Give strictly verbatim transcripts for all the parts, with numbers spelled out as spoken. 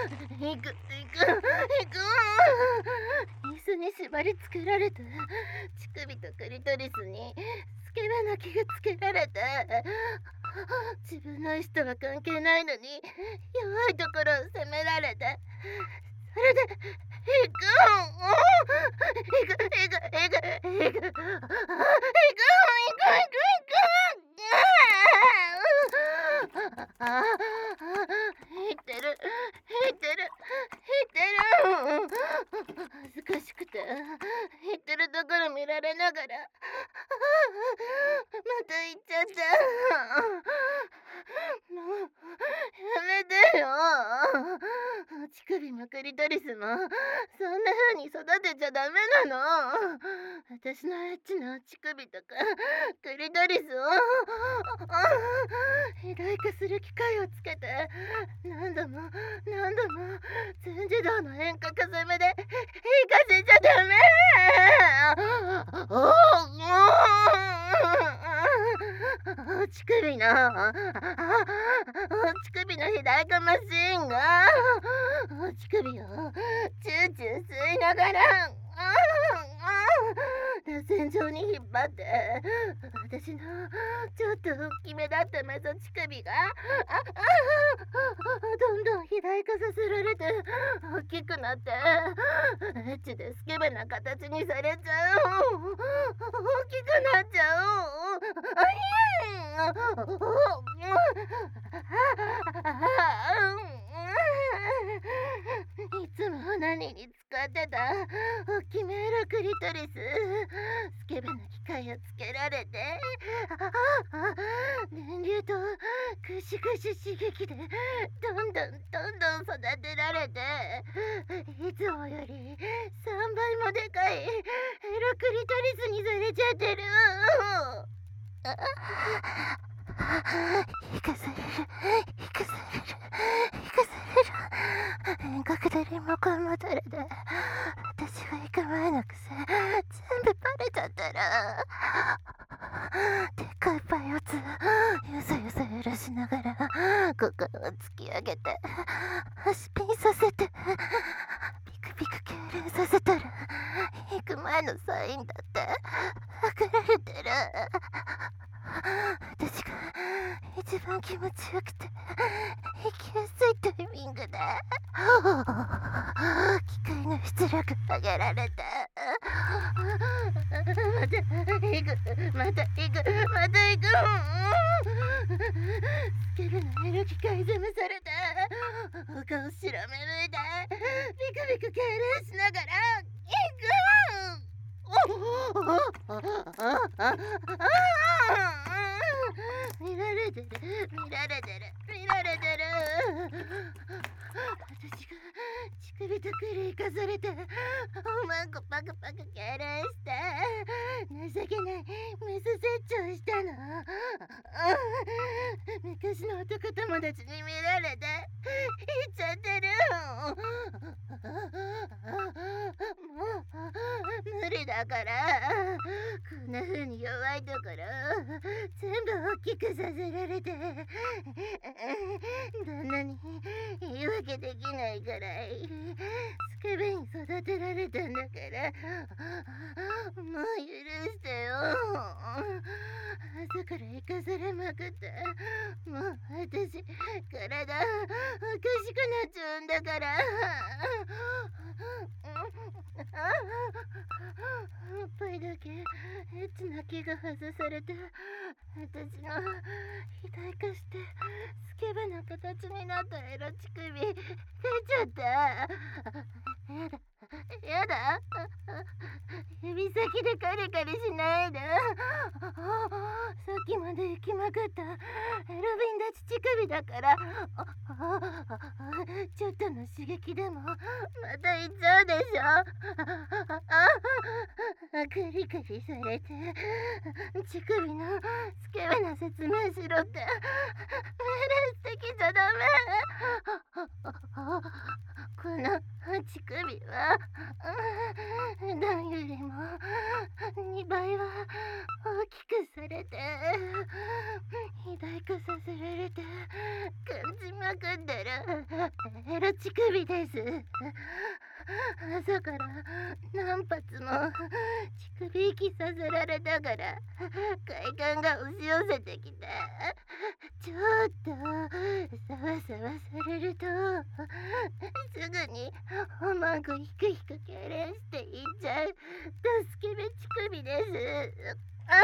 行く行く行く。椅子に縛り付けられた乳首とクリトリスにスケベな気がつけられて、自分の意思とは関係ないのに弱いところを責められて、それで行く行く行く行く行く行く行く行く行くああ、言ってる言ってる言ってる。恥ずかしくて言ってるところ見られながらまた言っちゃった。もうやめてよ。乳首もクリトリスもそんな風に育てちゃダメなの。私のエッチな乳首とかクリトリスを肥大化する機械をつけて何度も何度も全自動の遠隔攻めで引かせちゃダメ。乳首の乳首の肥大化マシーンが乳首をチューチュー吸いながら螺旋状に引っ張って私のちょっと大きめだったメソ乳首がどんどん肥大化させられて大きくなってエッチでスケベな形にされちゃう。大きくなっちゃう。いつも何に使ってた大きめのクリトリス、スケベな機械をつけられて電流とクシクシ刺激でどんどんどんどん育てられて、いつもよりさんばいもでかいエロクリトリスにされちゃってる。引かされる引かされる引かされる。遠隔でリモコン持たれて私が行く前の癖全部バレちゃってる。でっかいパイオツゆさゆさ揺らしながら股間を突き上げて足ピンさせてピクピク痙攣させたら行く前のサインだって分かられてる。私が一番気持ちよくて行きやすいタイミングで機械の出力上げられてまた行くまた行くまた行く。スケベなエロ機械攻めされてお顔白目向いてビクビク痙攣しながら行く。見られてる見られてる見られてる。私が乳首とクリ生かされておまんこパクパク痙攣して情けないメス切除したの。昔の男友達に見られて言っちゃってる。もう無理だからこんな風に弱いところ全部大きくさせられて旦那に言い訳できないくらいスケベに育てられたんだからもう許してよ。朝から生かされまくってもう私体おかしくなっちゃうんだから。おっぱいだけエッチな気が外されて私の肥大化してスケベな形になったエロ乳首出ちゃった。やだやだ指先でカリカリしないで。さっきまで行きまくったエロビンダ乳首だからちょっとの刺激でもまた行っちゃうでしょ。クリクリされて乳首のスケベな説明しろって命令してきちゃダメ。この乳首は段よりもにばいは大きくされて肥大化させられて感じまくってるエロ乳乳首です。朝から何発も乳首息させられながら快感が押し寄せてきて、ちょっとサワサワされるとすぐにおまんこひくひく痙攣していっちゃうドスケベ乳首です。あ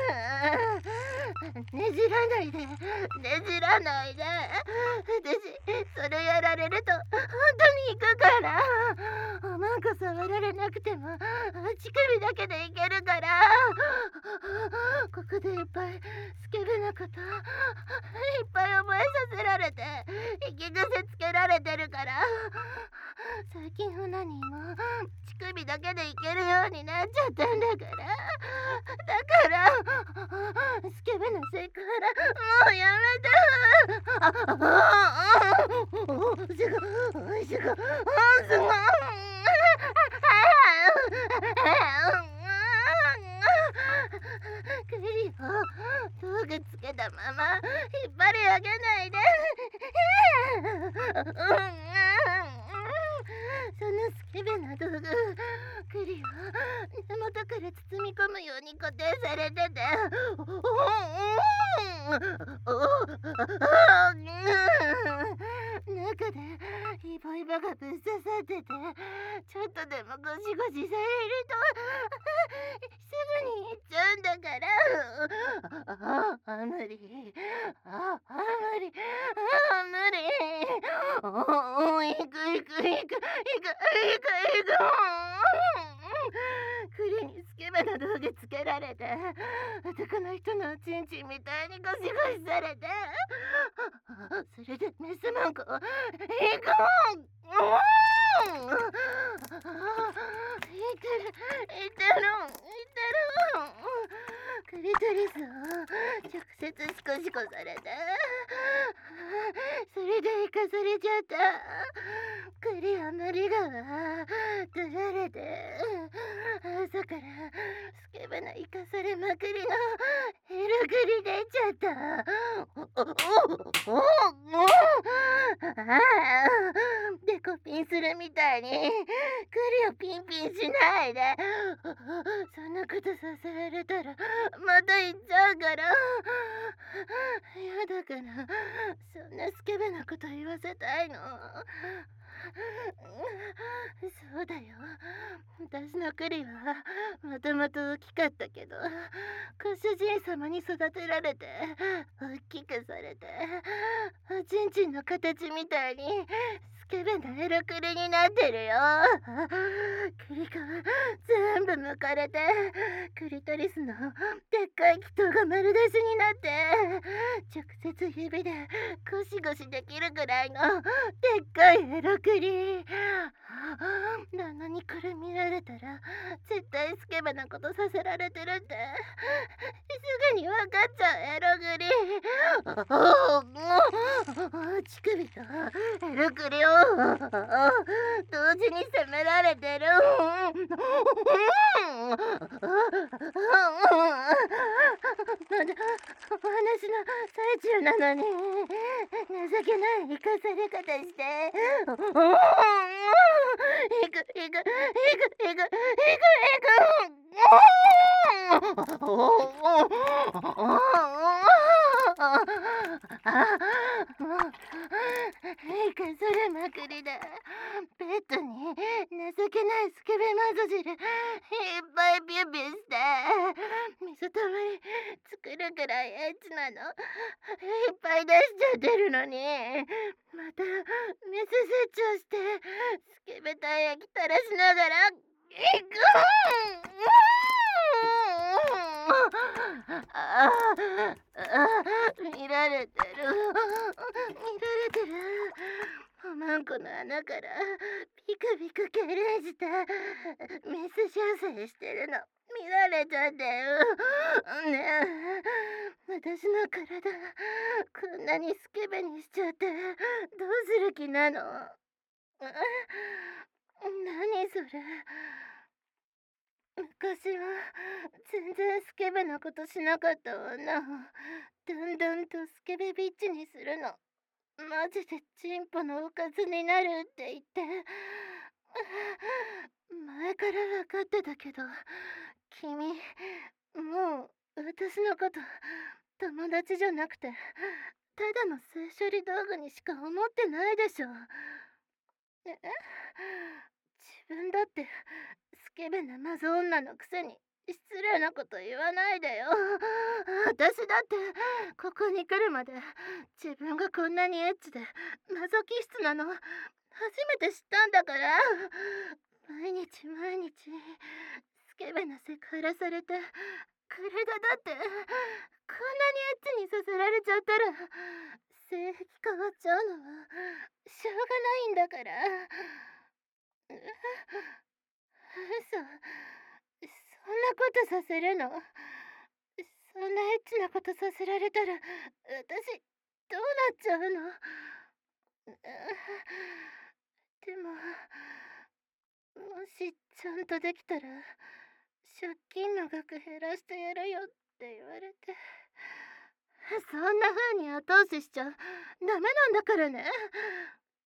あ、ねじらないで、ねじらないで。私、それやられると、本当に行くから。おまんこ触られなくても、乳首だけでいけるから。ここでいっぱい、スケベなこと、いっぱい覚えさせられて、息癖つけられてるから。最近オナニーも、乳首だけでいけるようになっちゃったんだから。だから、スケベなセクハラ、もうやめて。あ、あ、あ、おしご、おしご、すごい。クリを道具つけたまま引っ張り上げないで。そのスケベな道具、クリを根元から包み込むように固定されてて、中でイボイボがぶっ刺さってて、ちょっとでもゴシゴシされるとすぐに行っちゃうんだから。ああ、無理。ああ、無理。ああ、無理。おお、行く行く行く行く行く行く。クリにスケベな道具つけられて、男の人のおちんちんみたいにゴシゴシされて、それでメスマンコ、行く。いってる、いってる、いってる。クリトリスを直接シコシコされて、それで生かされちゃった。クリアマリ川取られて、朝からスケベな生かされまくりのヘルクリ出ちゃった。デコピンするみたいにクリをピンピンしないで。そんなことさせられたらまた行っちゃうから。やだから、そんなスケベなこと言わせたいの。そうだよ。私のクリはもともと大きかったけど、ご主人様に育てられて大きくされて、おちんちんの形みたいにスケベなエロクリになってるよ。クリが全部剥かれて、クリトリスのでっかい気筒が丸出しになって、直接指でゴシゴシできるくらいのでっかいエロクリ。旦那にこれ見られたら絶対スケベなことさせられてるってすぐに分かっちゃうエログリ。乳首とエログリを同時に責められてる。まだお話の最中なのに情けない生かされ方して。いくいくいくいくいくいくいくそれまくりだ。ベッドに情けないスケベまぞ汁いっぱいビュビュして、水たまり作るくらいエッチなのいっぱい出しちゃってるのに、またメス成長してスケベたい焼き垂らしながらいく。ああ、見られてる見られてる。おまんこの穴からピクピク痙攣したメス修正してるの見られちゃってる。ねえ、私の体こんなにスケベにしちゃってどうする気なの？何それ。昔は全然スケベなことしなかった女をどんどんとスケベビッチにするのマジでチンポのおかずになるって言って、前から分かってたけど、君、もう私のこと友達じゃなくて、ただの性処理道具にしか思ってないでしょ。え自分だってスケベなマゾ女のくせに失礼なこと言わないでよ。私だってここに来るまで自分がこんなにエッチでマゾキストなの初めて知ったんだから。毎日毎日スケベなセクハラされて、体だってこんなにエッチにさせられちゃったら性癖変わっちゃうのはしょうがないんだから。う嘘、そんなことさせるの？そんなエッチなことさせられたら私どうなっちゃうの？でももしちゃんとできたら借金の額減らしてやるよって言われて、そんな風に後押ししちゃダメなんだからね。